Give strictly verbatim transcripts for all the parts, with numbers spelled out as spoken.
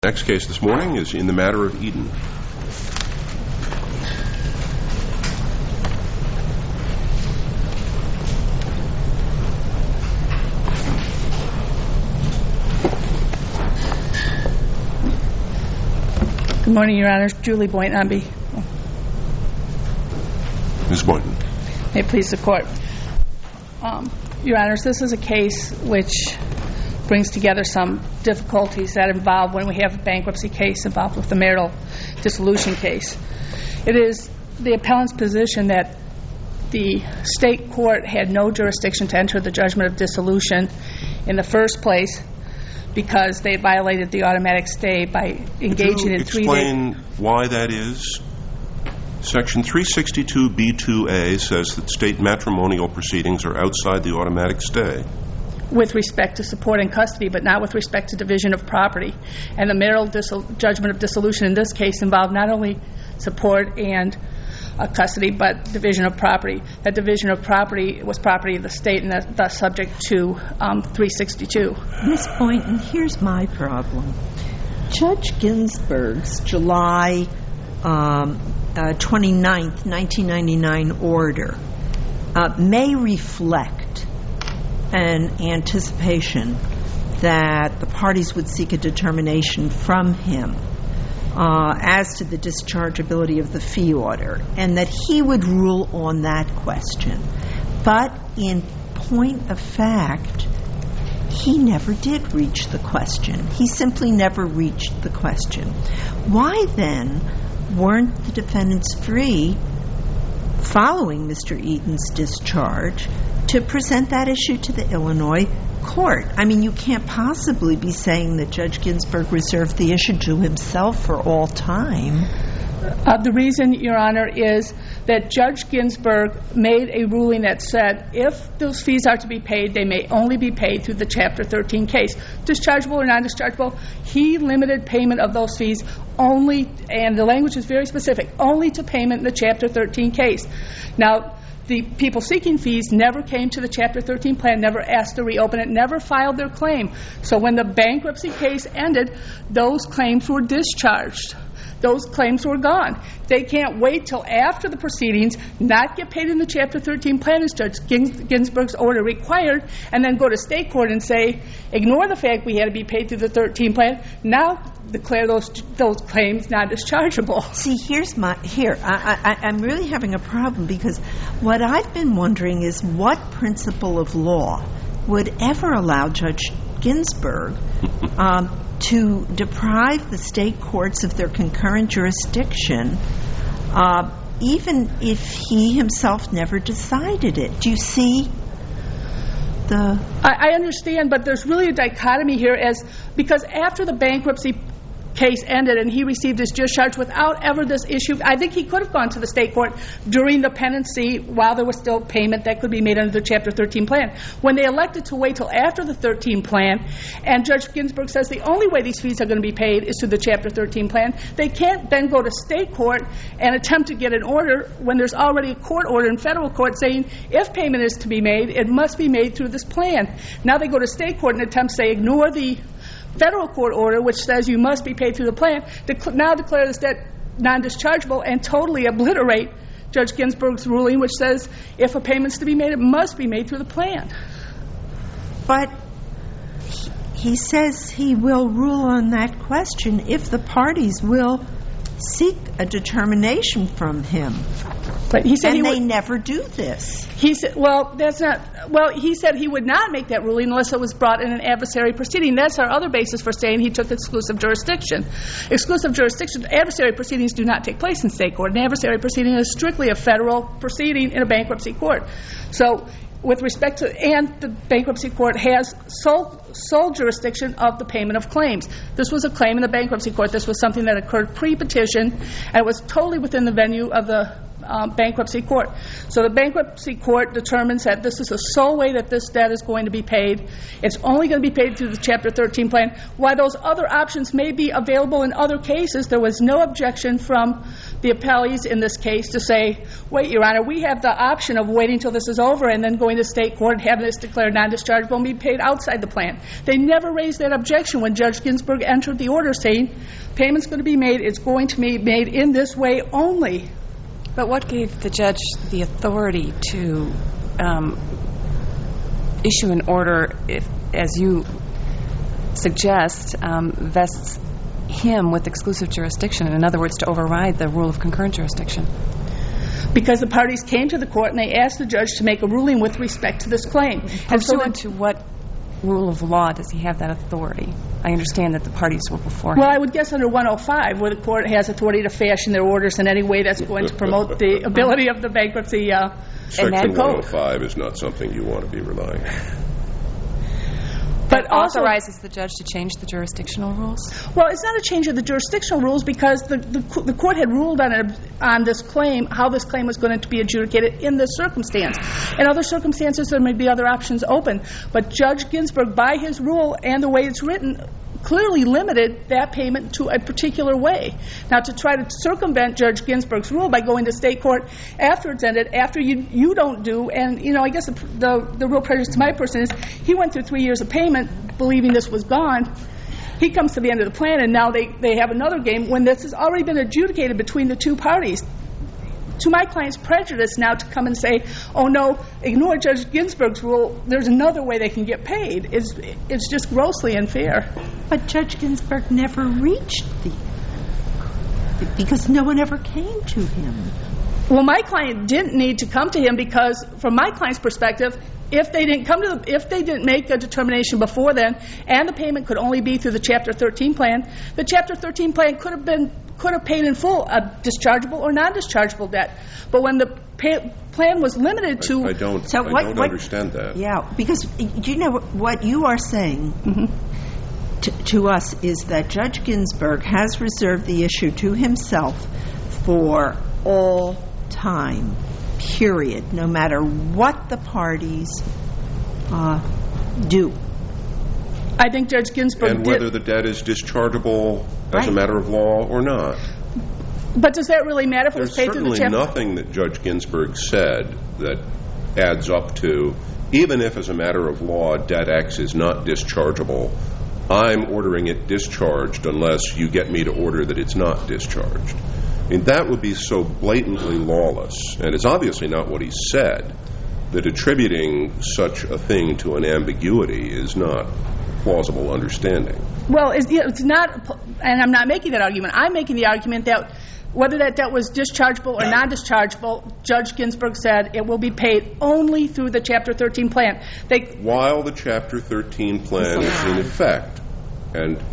Next case this morning is in the matter of Eden. Good morning, Your Honors. Julie Boynton on behalf. Miz Boynton. May it please the Court. Um, Your Honors, this is a case which brings together some difficulties that involve when we have a bankruptcy case involved with the marital dissolution case. It is the appellant's position that the state court had no jurisdiction to enter the judgment of dissolution in the first place because they violated the automatic stay by engaging in three days. Could you explain why that is? Section three sixty-two B two A says that state matrimonial proceedings are outside the automatic stay. With respect to support and custody, but not with respect to division of property. And the marital dissol- judgment of dissolution in this case involved not only support and uh, custody, but division of property. That division of property was property of the state and that, thus subject to um, three sixty-two. Miz Boynton, here's my problem. Judge Ginsburg's July um, uh, twenty-ninth, nineteen ninety-nine order uh, may reflect an anticipation that the parties would seek a determination from him uh, as to the dischargeability of the fee order, and that he would rule on that question. But in point of fact, he never did reach the question. He simply never reached the question. Why then weren't the defendants free, following Mister Eden's discharge, to present that issue to the Illinois court? I mean, you can't possibly be saying that Judge Ginsburg reserved the issue to himself for all time. Uh, the reason, Your Honor, is that Judge Ginsburg made a ruling that said if those fees are to be paid, they may only be paid through the Chapter thirteen case. Dischargeable or non-dischargeable, he limited payment of those fees only, and the language is very specific, only to payment in the Chapter thirteen case. Now, the people seeking fees never came to the Chapter thirteen plan, never asked to reopen it, never filed their claim. So when the bankruptcy case ended, those claims were discharged. Those claims were gone. They can't wait till after the proceedings, not get paid in the Chapter thirteen plan as Judge Ginsburg's order required, and then go to state court and say, ignore the fact we had to be paid through the thirteen plan, now declare those those claims not dischargeable. See, here's my, here, I, I, I'm really having a problem, because what I've been wondering is what principle of law would ever allow Judge Ginsburg um, to deprive the state courts of their concurrent jurisdiction, uh, even if he himself never decided it. Do you see the... I, I understand, but there's really a dichotomy here, as because after the bankruptcy case ended and he received his discharge without ever this issue, I think he could have gone to the state court during the pendency while there was still payment that could be made under the Chapter thirteen plan. When they elected to wait till after the thirteen plan, and Judge Ginsburg says the only way these fees are going to be paid is through the Chapter thirteen plan, they can't then go to state court and attempt to get an order when there's already a court order in federal court saying if payment is to be made, it must be made through this plan. Now they go to state court and attempt to say ignore the federal court order which says you must be paid through the plan, dec- now declare this debt non-dischargeable and totally obliterate Judge Ginsburg's ruling which says if a payment's to be made, it must be made through the plan. But he says he will rule on that question if the parties will seek a determination from him. But he said and he they would, never do this. He said, well, that's not, well, he said he would not make that ruling unless it was brought in an adversary proceeding. That's our other basis for saying he took exclusive jurisdiction. Exclusive jurisdiction, adversary proceedings do not take place in state court. An adversary proceeding is strictly a federal proceeding in a bankruptcy court. So with respect to, and the bankruptcy court has sole, sole jurisdiction of the payment of claims. This was a claim in the bankruptcy court. This was something that occurred pre-petition, and it was totally within the venue of the uh, bankruptcy court. So the bankruptcy court determines that this is the sole way that this debt is going to be paid. It's only going to be paid through the Chapter thirteen plan. While those other options may be available in other cases, there was no objection from the appellees in this case to say, wait, Your Honor, we have the option of waiting until this is over and then going to state court and having this declared non-dischargeable and be paid outside the plan. They never raised that objection when Judge Ginsburg entered the order saying payment's going to be made, it's going to be made in this way only. But what gave the judge the authority to um, issue an order, if, as you suggest, um, vests him with exclusive jurisdiction, in other words, to override the rule of concurrent jurisdiction? Because the parties came to the court and they asked the judge to make a ruling with respect to this claim. And so Pursuant to what rule of law does he have that authority? I understand that the parties were before him. Well, I would guess under one oh five, where the court has authority to fashion their orders in any way that's going to promote the ability of the bankruptcy uh, Section code. one oh five is not something you want to be relying on. But also authorizes the judge to change the jurisdictional rules? Well, it's not a change of the jurisdictional rules because the, the, the court had ruled on it, on this claim, how this claim was going to be adjudicated in this circumstance. In other circumstances, there may be other options open. But Judge Ginsburg, by his rule and the way it's written, clearly limited that payment to a particular way. Now, to try to circumvent Judge Ginsburg's rule by going to state court after it's ended, after you you don't do, and, you know, I guess the, the, the real prejudice to my person is he went through three years of payment believing this was gone. He comes to the end of the plan, and now they, they have another game when this has already been adjudicated between the two parties. To my client's prejudice now to come and say, oh, no, ignore Judge Ginsburg's rule, there's another way they can get paid. It's, it's just grossly unfair. But Judge Ginsburg never reached the, because no one ever came to him. Well, my client didn't need to come to him because, from my client's perspective, if they didn't come to the, if they didn't make a determination before then, and the payment could only be through the Chapter thirteen plan, the Chapter thirteen plan could have been could have paid in full a dischargeable or non-dischargeable debt. But when the pay, plan was limited to, I, I don't, so I what, don't what, understand that. Yeah, because do you know what, what you are saying mm-hmm. to, to us is that Judge Ginsburg has reserved the issue to himself for all time. Period, no matter what the parties uh, do. I think Judge Ginsburg And did. whether the debt is dischargeable right. as a matter of law or not. But does that really matter if it There's was paid through the certainly chapter? nothing that Judge Ginsburg said that adds up to, even if as a matter of law debt X is not dischargeable, I'm ordering it discharged unless you get me to order that it's not discharged. I mean, that would be so blatantly lawless, and it's obviously not what he said, that attributing such a thing to an ambiguity is not plausible understanding. Well, it's, it's not, and I'm not making that argument. I'm making the argument that whether that debt was dischargeable or non-dischargeable, Judge Ginsburg said it will be paid only through the Chapter thirteen plan. They, While the Chapter thirteen plan is in effect, and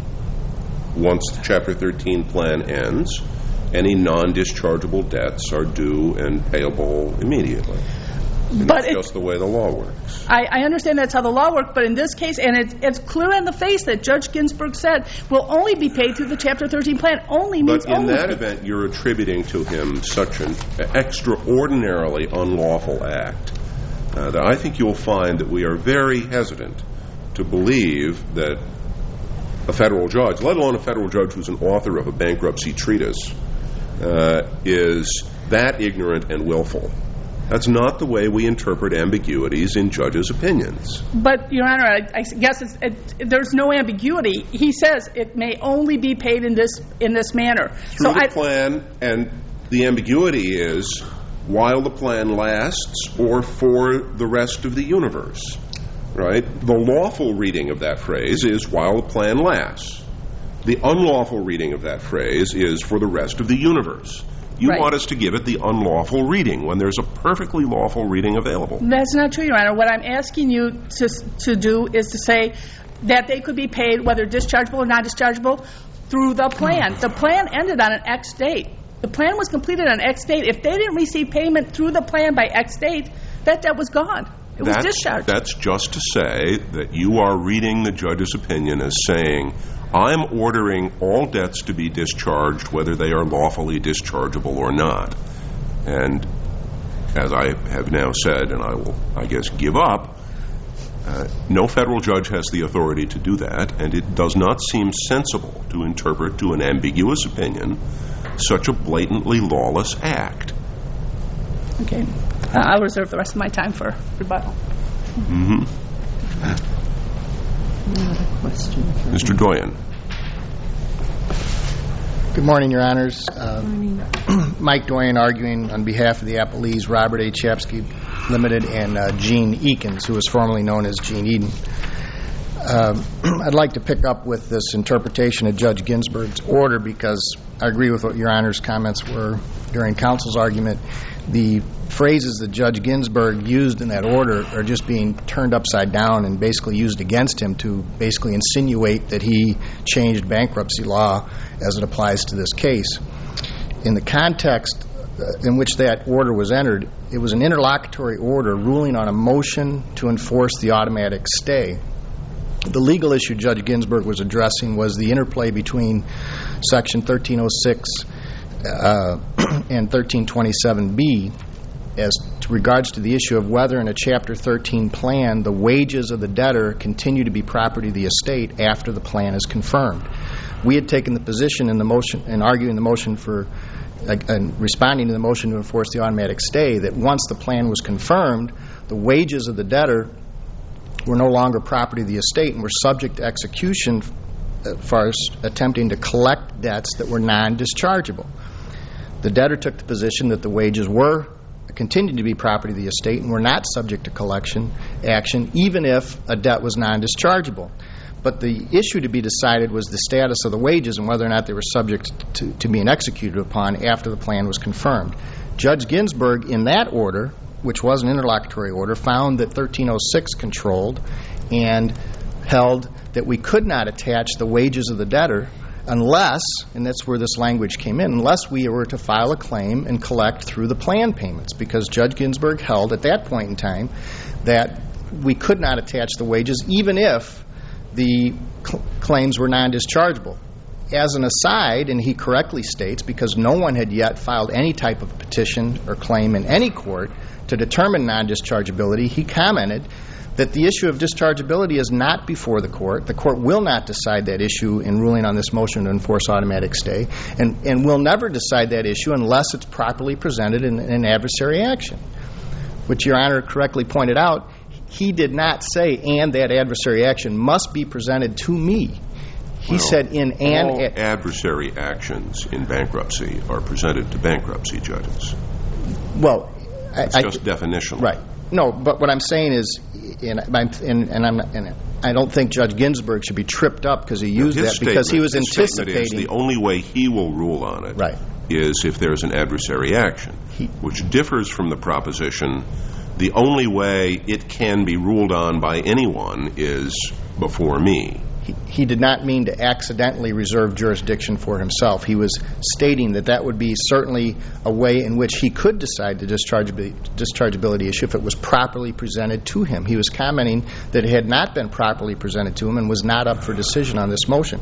once the Chapter thirteen plan ends, any non-dischargeable debts are due and payable immediately. And but that's it, just the way the law works. I, I understand that's how the law works, but in this case, and it's, it's clear in the face that Judge Ginsburg said will only be paid through the Chapter thirteen plan. Only means But in only. that event, you're attributing to him such an extraordinarily unlawful act uh, that I think you'll find that we are very hesitant to believe that a federal judge, let alone a federal judge who's an author of a bankruptcy treatise, uh, is that ignorant and willful. That's not the way we interpret ambiguities in judges' opinions. But, Your Honor, I, I guess it's, it, there's no ambiguity. He says it may only be paid in this in this manner. Through so the I, plan, and the ambiguity is while the plan lasts or for the rest of the universe. Right? The lawful reading of that phrase is while the plan lasts. The unlawful reading of that phrase is for the rest of the universe. You right. want us to give it the unlawful reading when there's a perfectly lawful reading available. That's not true, Your Honor. What I'm asking you to to do is to say that they could be paid, whether dischargeable or non-dischargeable, through the plan. The plan ended on an X date. The plan was completed on X date. If they didn't receive payment through the plan by X date, that debt was gone. It was that's, discharged. That's just to say that you are reading the judge's opinion as saying, I'm ordering all debts to be discharged whether they are lawfully dischargeable or not. And as I have now said, and I will, I guess, give up, uh, no federal judge has the authority to do that, and it does not seem sensible to interpret to an ambiguous opinion such a blatantly lawless act. Okay. Uh, I'll reserve the rest of my time for rebuttal. Mm-hmm. Question. Mister Doyen. Good morning, Your Honors. Uh, Mike Doyen arguing on behalf of the appellees Robert A. Chapsky Limited and uh, Gene Eakins, who was formerly known as Gene Eden. Uh, I'd like to pick up with this interpretation of Judge Ginsburg's order because I agree with what Your Honor's comments were during counsel's argument. The phrases that Judge Ginsburg used in that order are just being turned upside down and basically used against him to basically insinuate that he changed bankruptcy law as it applies to this case. In the context in which that order was entered, it was an interlocutory order ruling on a motion to enforce the automatic stay. The legal issue Judge Ginsburg was addressing was the interplay between Section thirteen oh six uh, and thirteen twenty-seven B as to regards to the issue of whether in a Chapter thirteen plan the wages of the debtor continue to be property of the estate after the plan is confirmed. We had taken the position in the motion and arguing the motion for uh, and responding to the motion to enforce the automatic stay that once the plan was confirmed, the wages of the debtor were no longer property of the estate and were subject to execution as far as attempting to collect debts that were non-dischargeable. The debtor took the position that the wages were continued to be property of the estate and were not subject to collection action even if a debt was non-dischargeable. But the issue to be decided was the status of the wages and whether or not they were subject to, to being executed upon after the plan was confirmed. Judge Ginsburg, in that order, which was an interlocutory order, found that thirteen oh six controlled and held that we could not attach the wages of the debtor unless, and that's where this language came in, unless we were to file a claim and collect through the plan payments, because Judge Ginsburg held at that point in time that we could not attach the wages even if the cl- claims were non-dischargeable. As an aside, and he correctly states, because no one had yet filed any type of petition or claim in any court to determine non-dischargeability, he commented that the issue of dischargeability is not before the court. The court will not decide that issue in ruling on this motion to enforce automatic stay, and, and will never decide that issue unless it's properly presented in, in an adversary action. Which Your Honor correctly pointed out, he did not say, and that adversary action must be presented to me. He well, said in an... All a- adversary actions in bankruptcy are presented to bankruptcy judges. Well, it's I, just I, definitional. Right. No, but what I'm saying is, and, I'm, and, and, I'm, and I don't think Judge Ginsburg should be tripped up because he used now, that because he was his anticipating... Is the only way he will rule on it right. is if there's an adversary action, he, which differs from the proposition the only way it can be ruled on by anyone is before me. He, he did not mean to accidentally reserve jurisdiction for himself. He was stating that that would be certainly a way in which he could decide the dischargeability, dischargeability issue if it was properly presented to him. He was commenting that it had not been properly presented to him and was not up for decision on this motion.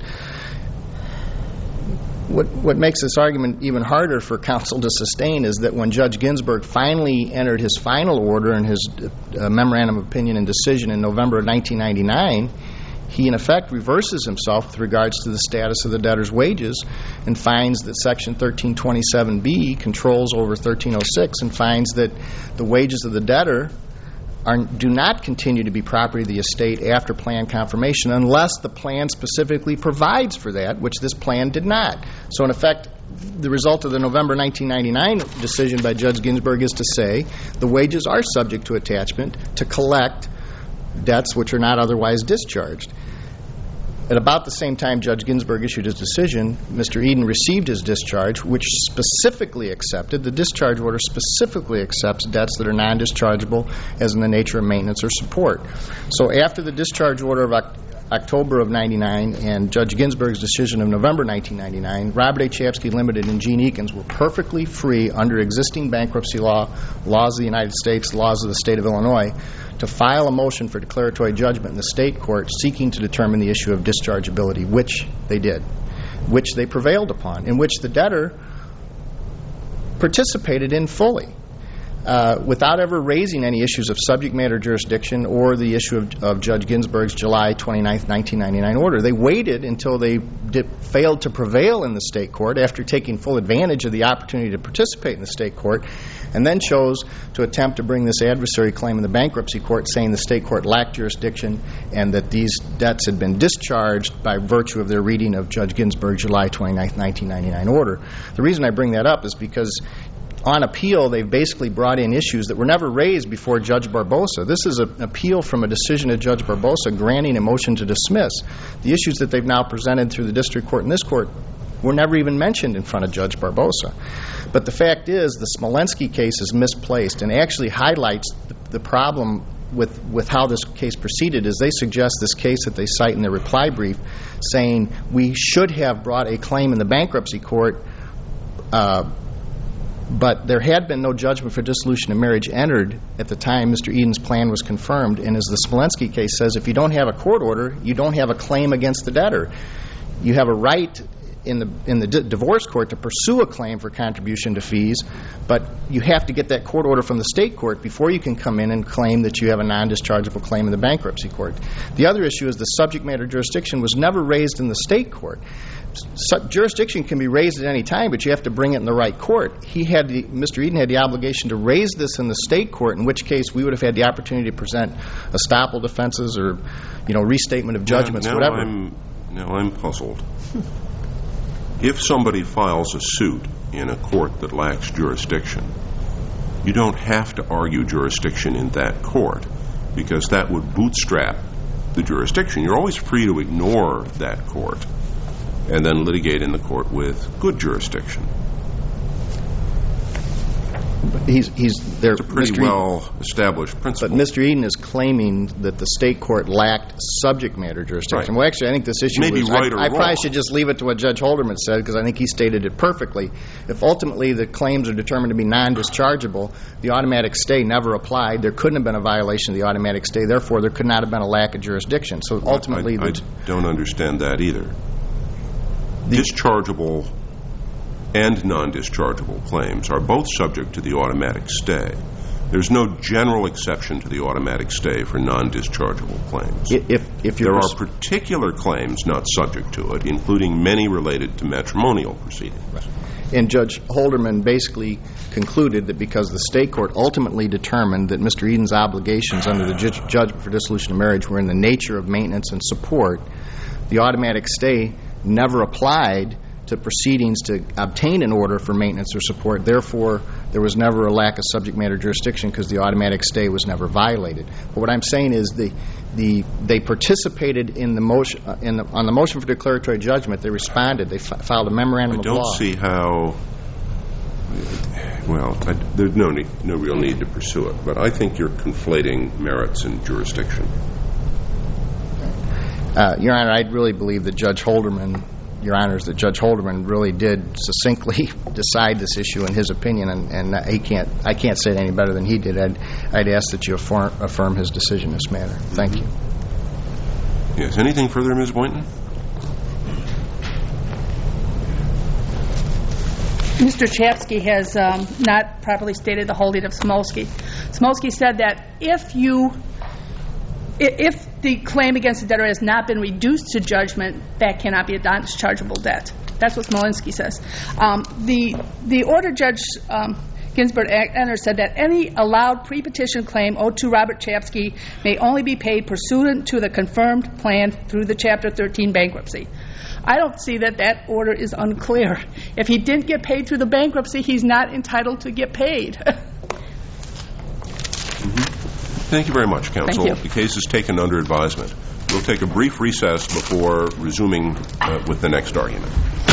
What, what makes this argument even harder for counsel to sustain is that when Judge Ginsburg finally entered his final order in his uh, memorandum of opinion and decision in November of nineteen ninety-nine, he in effect reverses himself with regards to the status of the debtor's wages and finds that Section thirteen twenty-seven B controls over thirteen oh six and finds that the wages of the debtor are, do not continue to be property of the estate after plan confirmation unless the plan specifically provides for that, which this plan did not. So in effect, the result of the November nineteen ninety-nine decision by Judge Ginsburg is to say the wages are subject to attachment to collect debts which are not otherwise discharged. At about the same time Judge Ginsburg issued his decision, Mister Eden received his discharge, which specifically accepted, the discharge order specifically accepts debts that are non-dischargeable as in the nature of maintenance or support. So after the discharge order of October of ninety-nine and Judge Ginsburg's decision of November nineteen ninety-nine, Robert A. Chapsky Limited and Gene Eakins were perfectly free under existing bankruptcy law, laws of the United States, laws of the state of Illinois, to file a motion for declaratory judgment in the state court seeking to determine the issue of dischargeability, which they did, which they prevailed upon, in which the debtor participated in fully. Uh, without ever raising any issues of subject matter jurisdiction or the issue of, of Judge Ginsburg's July twenty-ninth, nineteen ninety-nine order. They waited until they did, failed to prevail in the state court after taking full advantage of the opportunity to participate in the state court, and then chose to attempt to bring this adversary claim in the bankruptcy court, saying the state court lacked jurisdiction and that these debts had been discharged by virtue of their reading of Judge Ginsburg's July twenty-ninth, nineteen ninety-nine order. The reason I bring that up is because on appeal, they've basically brought in issues that were never raised before Judge Barbosa. This is an appeal from a decision of Judge Barbosa granting a motion to dismiss. The issues that they've now presented through the district court and this court were never even mentioned in front of Judge Barbosa. But the fact is, the Smolensky case is misplaced and actually highlights the, the problem with, with how this case proceeded. Is they suggest this case that they cite in their reply brief, saying we should have brought a claim in the bankruptcy court, uh, but there had been no judgment for dissolution of marriage entered at the time Mister Eden's plan was confirmed. And as the Smolensky case says, if you don't have a court order, you don't have a claim against the debtor. You have a right in the in the di- divorce court to pursue a claim for contribution to fees, but you have to get that court order from the state court before you can come in and claim that you have a non-dischargeable claim in the bankruptcy court. The other issue is the subject matter jurisdiction was never raised in the state court. Su- jurisdiction can be raised at any time, but you have to bring it in the right court. He had the, Mister Eden had the obligation to raise this in the state court, in which case we would have had the opportunity to present estoppel defenses or, you know, restatement of judgments, now, now Uh, whatever. I'm, now I'm puzzled. If somebody files a suit in a court that lacks jurisdiction, you don't have to argue jurisdiction in that court, because that would bootstrap the jurisdiction. You're always free to ignore that court and then litigate in the court with good jurisdiction. He's, he's there. It's a pretty Mister Eden- well-established principle. But Mister Eden is claiming that the state court lacked subject matter jurisdiction. Right. Well, actually, I think this issue Maybe was, right I, or I probably wrong. should just leave it to what Judge Holderman said, because I think he stated it perfectly. If ultimately the claims are determined to be non-dischargeable, the automatic stay never applied. There couldn't have been a violation of the automatic stay. Therefore, there could not have been a lack of jurisdiction. So ultimately, I, I the, don't understand that either. The- Dischargeable and non-dischargeable claims are both subject to the automatic stay. There's no general exception to the automatic stay for non-dischargeable claims. if, if you're There are particular claims not subject to it, including many related to matrimonial proceedings. And Judge Holderman basically concluded that because the state court ultimately determined that Mister Eden's obligations under the ju- judgment for dissolution of marriage were in the nature of maintenance and support, the automatic stay never applied to proceedings to obtain an order for maintenance or support. Therefore, there was never a lack of subject matter jurisdiction because the automatic stay was never violated. But what I'm saying is the the they participated in the motion uh, in the, on the motion for declaratory judgment. They responded. They f- filed a memorandum I of don't law. see how. Well, I, there's no need, no real need to pursue it. But I think you're conflating merits and jurisdiction. Uh, Your Honor, I really believe that Judge Holderman, Your Honors, that Judge Holderman really did succinctly decide this issue in his opinion, and, and he can't, I can't say it any better than he did. I'd, I'd ask that you affirm, affirm his decision in this matter. Thank you. Yes. Anything further, Miz Boynton? Mister Chapsky has um, not properly stated the holding of Smolsky. Smolsky said that if you, i- if the claim against the debtor has not been reduced to judgment, that cannot be a non-dischargeable debt. That's what Smolensky says. Um, the the order Judge um, Ginsburg entered said that any allowed pre-petition claim owed to Robert Chapsky may only be paid pursuant to the confirmed plan through the Chapter thirteen bankruptcy. I don't see that that order is unclear. If he didn't get paid through the bankruptcy, he's not entitled to get paid. Mm-hmm. Thank you very much, counsel. Thank you. The case is taken under advisement. We'll take a brief recess before resuming uh, with the next argument.